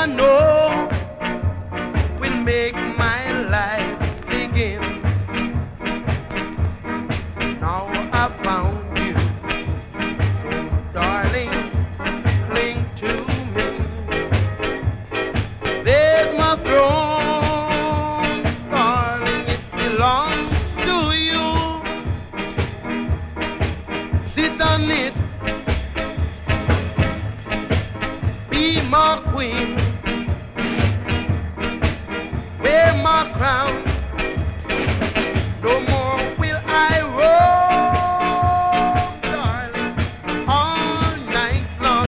know will make my life begin. Now I found you, so darling, cling to me. There's my throne, darling, it belongs to you. Sit on it, be my queen, wear my crown, no more